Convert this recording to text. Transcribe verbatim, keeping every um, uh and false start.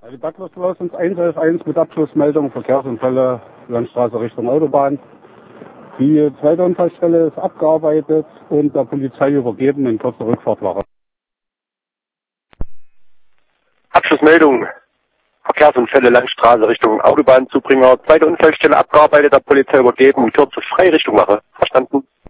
Die Douglas uns eins eins eins mit Abschlussmeldung Verkehrsunfälle Landstraße Richtung Autobahn. Die zweite Unfallstelle ist abgearbeitet und der Polizei übergeben in kurzer Rückfahrtwache. Abschlussmeldung Verkehrsunfälle Landstraße Richtung Autobahnzubringer. Zweite Unfallstelle abgearbeitet, der Polizei übergeben, in Kürze frei Richtung Wache. Verstanden?